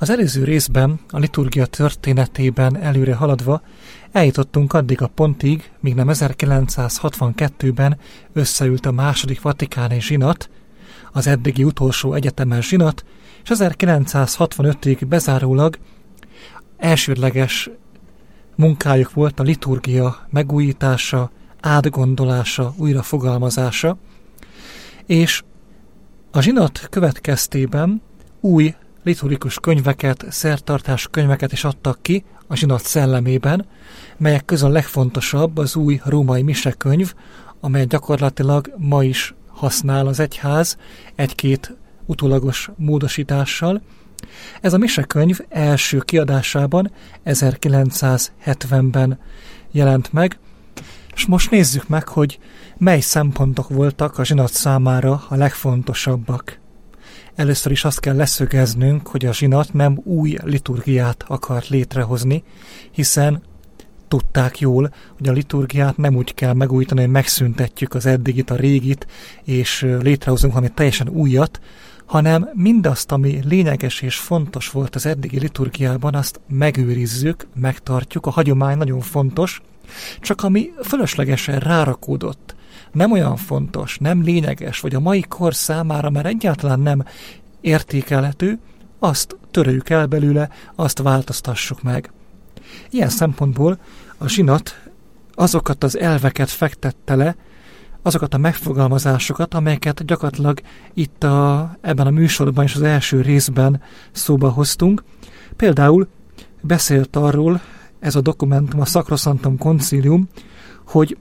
Az előző részben, a liturgia történetében előre haladva, eljutottunk addig a pontig, míg nem 1962-ben összeült a második vatikáni zsinat, az eddigi utolsó egyetemes zsinat, és 1965-ig bezárólag elsődleges munkájuk volt a liturgia megújítása, átgondolása, újrafogalmazása, és a zsinat következtében új liturgikus könyveket, szertartás könyveket is adtak ki a zsinat szellemében, melyek közül a legfontosabb az új római misekönyv, amely gyakorlatilag ma is használ az egyház egy-két utólagos módosítással. Ez a misekönyv első kiadásában 1970-ben jelent meg, és most nézzük meg, hogy mely szempontok voltak a zsinat számára a legfontosabbak. Először is azt kell leszögeznünk, hogy a zsinat nem új liturgiát akart létrehozni, hiszen tudták jól, hogy a liturgiát nem úgy kell megújítani, hogy megszüntetjük az eddigit, a régit, és létrehozunk valami teljesen újat, hanem mindazt, ami lényeges és fontos volt az eddigi liturgiában, azt megőrizzük, megtartjuk, a hagyomány nagyon fontos, csak ami fölöslegesen rárakódott, nem olyan fontos, nem lényeges, vagy a mai kor számára már egyáltalán nem értékelhető, azt töröljük el belőle, azt változtassuk meg. Ilyen szempontból a zsinat azokat az elveket fektette le, azokat a megfogalmazásokat, amelyeket gyakorlatilag itt ebben a műsorban és az első részben szóba hoztunk. Például beszélt arról ez a dokumentum, a Sacrosanctum Concilium, hogy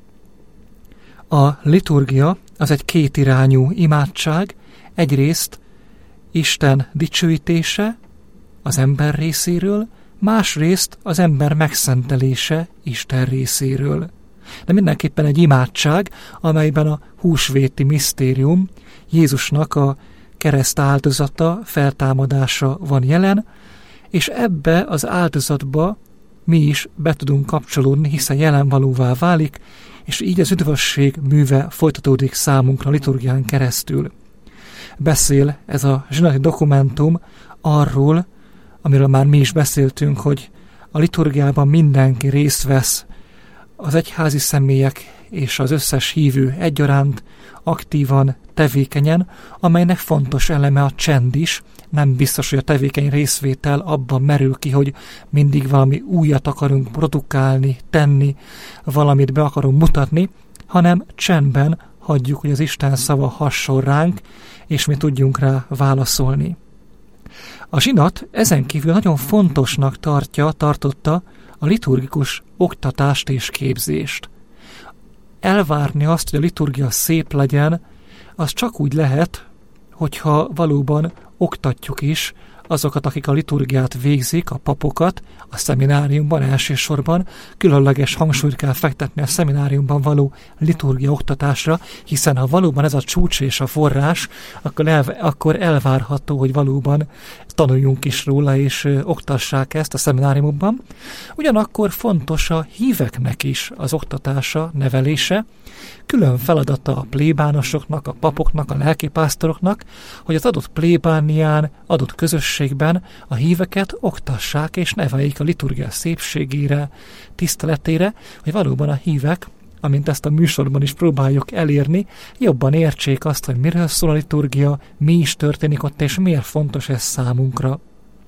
a liturgia az egy kétirányú imádság, egyrészt Isten dicsőítése az ember részéről, másrészt az ember megszentelése Isten részéről. De mindenképpen egy imádság, amelyben a húsvéti misztérium, Jézusnak a kereszt áldozata, feltámadása van jelen, és ebbe az áldozatba mi is be tudunk kapcsolódni, hiszen jelenvalóvá válik, és így az üdvösség műve folytatódik számunkra a liturgián keresztül. Beszél ez a zsinati dokumentum arról, amiről már mi is beszéltünk, hogy a liturgiában mindenki részt vesz, az egyházi személyek és az összes hívő egyaránt, aktívan, tevékenyen, amelynek fontos eleme a csend is. Nem biztos, hogy a tevékeny részvétel abban merül ki, hogy mindig valami újat akarunk produkálni, tenni, valamit be akarunk mutatni, hanem csendben hagyjuk, hogy az Isten szava hasson ránk, és mi tudjunk rá válaszolni. A zsinat ezen kívül nagyon fontosnak tartotta a liturgikus oktatást és képzést. Elvárni azt, hogy a liturgia szép legyen, az csak úgy lehet, hogyha valóban oktatjuk is azokat, akik a liturgiát végzik, a papokat, a szemináriumban elsősorban. Különleges hangsúlyt kell fektetni a szemináriumban liturgia oktatásra, hiszen ha valóban ez a csúcs és a forrás, akkor elvárható, hogy valóban tanuljunk is róla, és oktassák ezt a szemináriumban. Ugyanakkor fontos a híveknek is az oktatása, nevelése, külön feladata a plébánosoknak, a papoknak, a lelkipásztoroknak, hogy az adott plébánián, adott közösségben a híveket oktassák és neveljék a liturgia szépségére, tiszteletére, hogy valóban a hívek, amint ezt a műsorban is próbáljuk elérni, jobban értsék azt, hogy miről szól a liturgia, mi is történik ott, és miért fontos ez számunkra.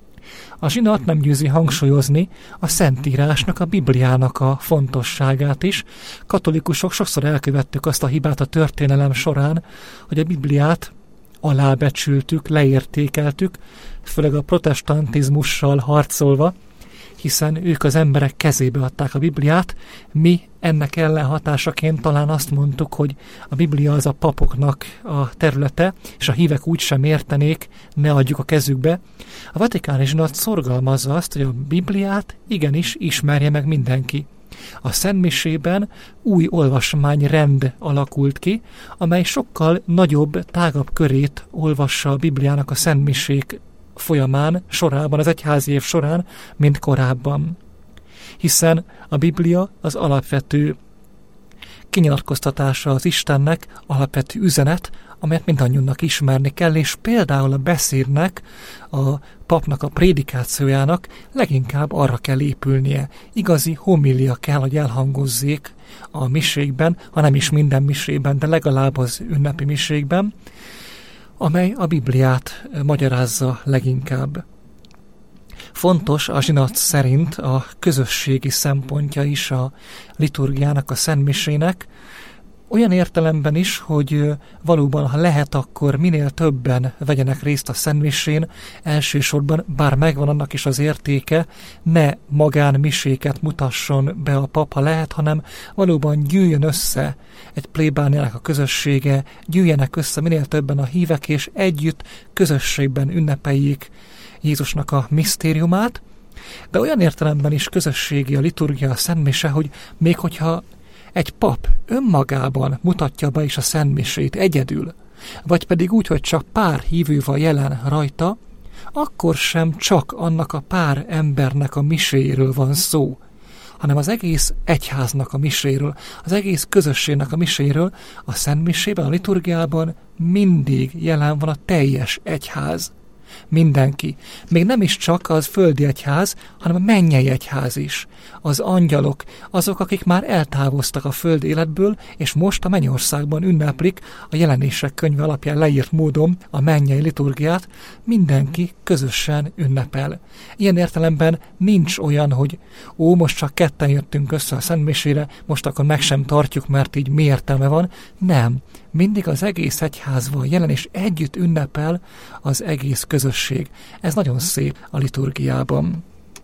A zsinat nem győzi hangsúlyozni a Szentírásnak, a Bibliának a fontosságát is. Katolikusok sokszor elkövettük azt a hibát a történelem során, hogy a Bibliát alábecsültük, leértékeltük, főleg a protestantizmussal harcolva, hiszen ők az emberek kezébe adták a Bibliát, mi ennek ellenhatásaként talán azt mondtuk, hogy a Biblia az a papoknak a területe, és a hívek úgy sem értenék, ne adjuk a kezükbe. A vatikáni zsinat szorgalmazza azt, hogy a Bibliát igenis ismerje meg mindenki. A szentmisében új olvasmányrend alakult ki, amely sokkal nagyobb, tágabb körét olvassa a Bibliának a szentmisék folyamán, sorában, az egyházi év során, mint korábban. Hiszen a Biblia az alapvető kinyilatkoztatása az Istennek, alapvető üzenet, amelyet mindannyiunknak ismerni kell, és például a beszédnek, a papnak a prédikációjának leginkább arra kell épülnie. Igazi homilia kell, hogy elhangozzék a misékben, ha nem is minden misében, de legalább az ünnepi misékben, amely a Bibliát magyarázza leginkább. Fontos a zsinat szerint a közösségi szempontja is a liturgiának, a szentmisének, olyan értelemben is, hogy valóban, ha lehet, akkor minél többen vegyenek részt a szentmisén, elsősorban, bár megvan annak is az értéke, ne magánmiséket mutasson be a pap, ha lehet, hanem valóban gyűjjön össze egy plébániának a közössége, gyűjjenek össze minél többen a hívek, és együtt közösségben ünnepeljék Jézusnak a misztériumát, de olyan értelemben is közösségi a liturgia, a szentmise, hogy még hogyha egy pap önmagában mutatja be is a szentmisét egyedül, vagy pedig úgy, hogy csak pár hívő van jelen rajta, akkor sem csak annak a pár embernek a miséjéről van szó, hanem az egész egyháznak a miséről, az egész közösségnek a miséről. A szentmisében, a liturgiában mindig jelen van a teljes egyház. Mindenki. Még nem is csak az földi egyház, hanem a mennyei egyház is. Az angyalok, azok, akik már eltávoztak a földi életből, és most a mennyországban ünneplik a Jelenések könyve alapján leírt módon a mennyei liturgiát, mindenki közösen ünnepel. Ilyen értelemben nincs olyan, hogy most csak ketten jöttünk össze a szentmisére, most akkor meg sem tartjuk, mert így mi értelme van. Nem. Mindig az egész egyház van jelen, és együtt ünnepel az egész közösség. Ez nagyon szép a liturgiában.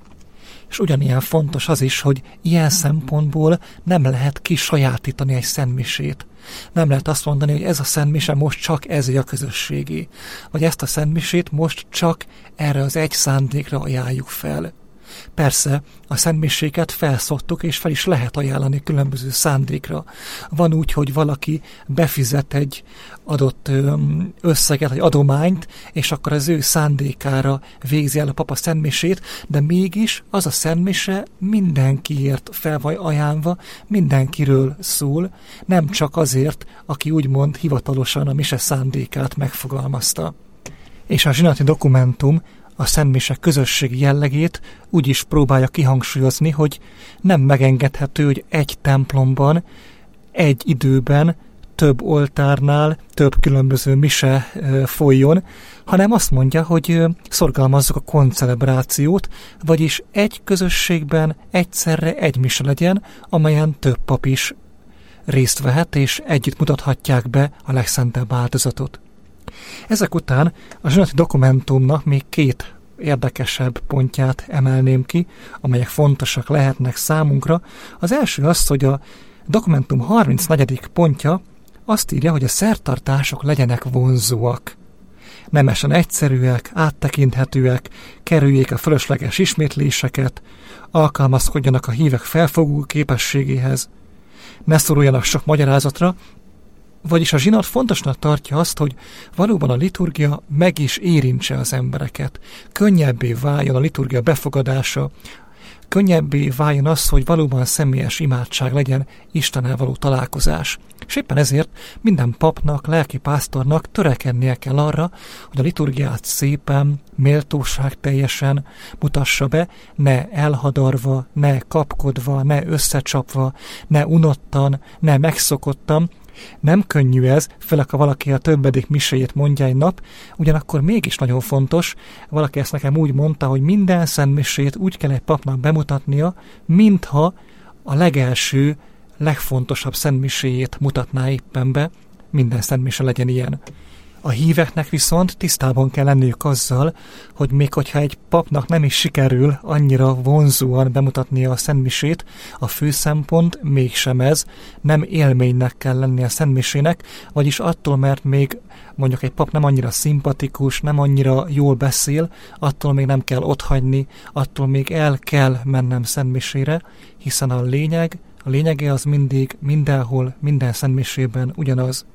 És ugyanilyen fontos az is, hogy ilyen szempontból nem lehet kisajátítani egy szentmisét. Nem lehet azt mondani, hogy ez a szentmise most csak ezé a közösségé, vagy ezt a szentmisét most csak erre az egy szándékra ajánljuk fel. Persze, a szentmiséket felszoktuk, és fel is lehet ajánlani különböző szándékra. Van úgy, hogy valaki befizet egy adott összeget, egy adományt, és akkor az ő szándékára végzi el a papa szentmisét, de mégis az a szentmise mindenkiért fel vagy ajánlva, mindenkiről szól, nem csak azért, aki úgymond hivatalosan a mise szándékát megfogalmazta. És a zsinati dokumentum a szentmise közösségi jellegét úgy is próbálja kihangsúlyozni, hogy nem megengedhető, hogy egy templomban, egy időben több oltárnál több különböző mise folyjon, hanem azt mondja, hogy szorgalmazzuk a koncelebrációt, vagyis egy közösségben egyszerre egy mise legyen, amelyen több pap is részt vehet, és együtt mutathatják be a legszentebb áldozatot. Ezek után a zsinati dokumentumnak még két érdekesebb pontját emelném ki, amelyek fontosak lehetnek számunkra. Az első az, hogy a dokumentum 34. pontja azt írja, hogy a szertartások legyenek vonzóak. Nemesen egyszerűek, áttekinthetőek, kerüljék a fölösleges ismétléseket, alkalmazkodjanak a hívek felfogó képességéhez, ne szoruljanak sok magyarázatra, vagyis a zsinat fontosnak tartja azt, hogy valóban a liturgia meg is érintse az embereket. Könnyebbé váljon a liturgia befogadása, könnyebbé váljon az, hogy valóban személyes imádság legyen, Istennel való találkozás. És éppen ezért minden papnak, lelkipásztornak törekednie kell arra, hogy a liturgiát szépen, méltóságteljesen mutassa be, ne elhadarva, ne kapkodva, ne összecsapva, ne unottan, ne megszokottan. Nem könnyű ez, főleg ha valaki a többedik miséjét mondja egy nap, ugyanakkor mégis nagyon fontos, valaki ezt nekem úgy mondta, hogy minden szentmisét úgy kell egy papnak bemutatnia, mintha a legelső, legfontosabb szentmiséjét mutatná éppen be, minden szentmise legyen ilyen. A híveknek viszont tisztában kell lenniük azzal, hogy még hogyha egy papnak nem is sikerül annyira vonzóan bemutatnia a szentmisét, a fő szempont mégsem ez, nem élménynek kell lennie a szentmisének, vagyis attól, mert még mondjuk egy pap nem annyira szimpatikus, nem annyira jól beszél, attól még nem kell otthagyni, attól még el kell mennem szentmisére, hiszen a lényege az mindig, mindenhol, minden szentmisében ugyanaz.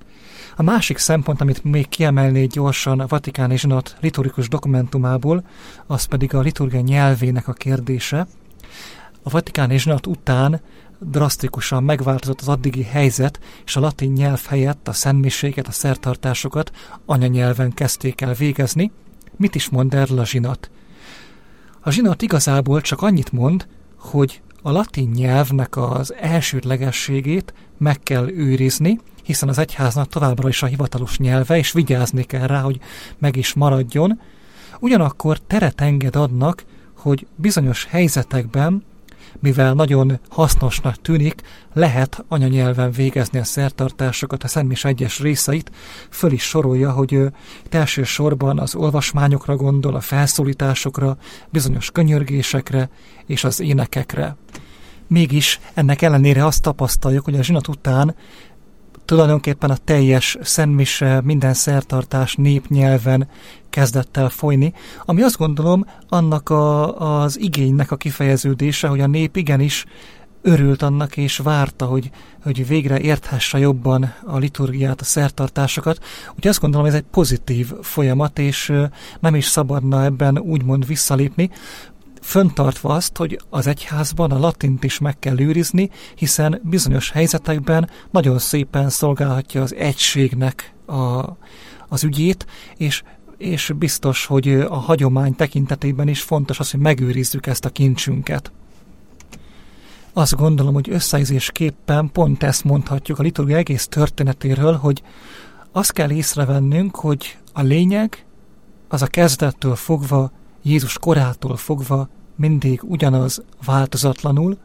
A másik szempont, amit még kiemelnék gyorsan a vatikáni zsinat liturgikus dokumentumából, az pedig a liturgia nyelvének a kérdése. A vatikáni zsinat után drasztikusan megváltozott az addigi helyzet, és a latin nyelv helyett a szentmiséket, a szertartásokat anyanyelven kezdték el végezni. Mit is mond erről a zsinat? A zsinat igazából csak annyit mond, hogy a latin nyelvnek az elsődlegességét meg kell őrizni, hiszen az egyháznak továbbra is a hivatalos nyelve, és vigyázni kell rá, hogy meg is maradjon. Ugyanakkor teret enged annak, hogy bizonyos helyzetekben, mivel nagyon hasznosnak tűnik, lehet anyanyelven végezni a szertartásokat, a szentmise egyes részeit, föl is sorolja, hogy elsősorban az olvasmányokra gondol, a felszólításokra, bizonyos könyörgésekre és az énekekre. Mégis ennek ellenére azt tapasztaljuk, hogy a zsinat után tulajdonképpen a teljes szentmise, minden szertartás népnyelven kezdett el folyni, ami azt gondolom annak az igénynek a kifejeződése, hogy a nép igenis örült annak és várta, hogy végre érthesse jobban a liturgiát, a szertartásokat. Úgyhogy azt gondolom, ez egy pozitív folyamat, és nem is szabadna ebben úgymond visszalépni, föntartva azt, hogy az egyházban a latint is meg kell őrizni, hiszen bizonyos helyzetekben nagyon szépen szolgálhatja az egységnek az ügyét, és biztos, hogy a hagyomány tekintetében is fontos az, hogy megőrizzük ezt a kincsünket. Azt gondolom, hogy összeizésképpen pont ezt mondhatjuk a liturgia egész történetéről, hogy azt kell észrevennünk, hogy a lényeg az a kezdettől fogva, Jézus korától fogva mindig ugyanaz, változatlanul,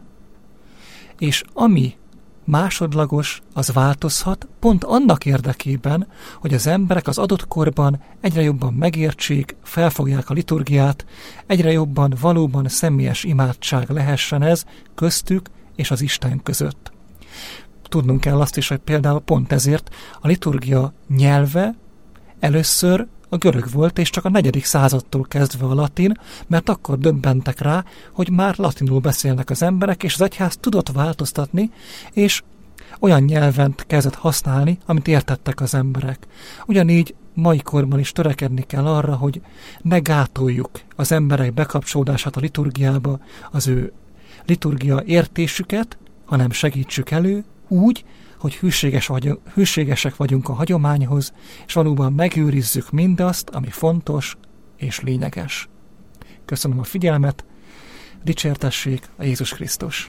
és ami másodlagos, az változhat pont annak érdekében, hogy az emberek az adott korban egyre jobban megértsék, felfogják a liturgiát, egyre jobban valóban személyes imádság lehessen ez köztük és az Isten között. Tudnunk kell azt is, hogy például pont ezért a liturgia nyelve először a görög volt, és csak a 4. századtól kezdve a latin, mert akkor döbbentek rá, hogy már latinul beszélnek az emberek, és az egyház tudott változtatni, és olyan nyelven kezdett használni, amit értettek az emberek. Ugyanígy mai korban is törekedni kell arra, hogy ne gátoljuk az emberek bekapcsolódását a liturgiába, az ő liturgia értésüket, hanem segítsük elő úgy, hogy hűségesek vagyunk a hagyományhoz, és valóban megőrizzük mindazt, ami fontos és lényeges. Köszönöm a figyelmet, dicsértessék a Jézus Krisztus!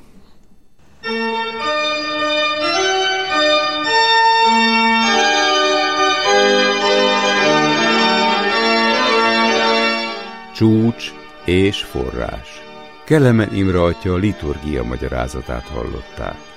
Csúcs és forrás. Kelemen Imre atya liturgia magyarázatát hallották.